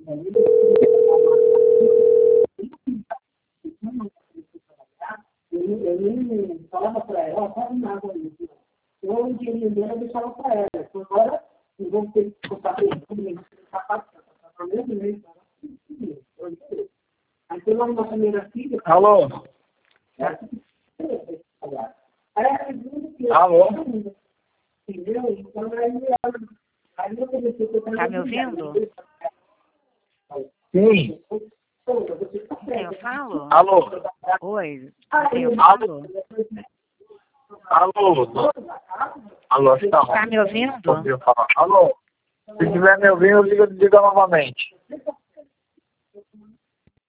Eu falava para ela, ó, faz nada isso. Eu o dinheirinho dela eu deixava para ela. Agora, eu vou ter que comprar tudo, sapato, para o mesmo mês. Aí tem uma primeira filha. Alô? Alô? Entendeu? Então, aí eu comecei a Tá me ouvindo? Sim. Quem eu falo? Alô? Oi, quem eu falo? Alô? Alô, está Tá me ouvindo? Alô? Se estiver me ouvindo, diga novamente.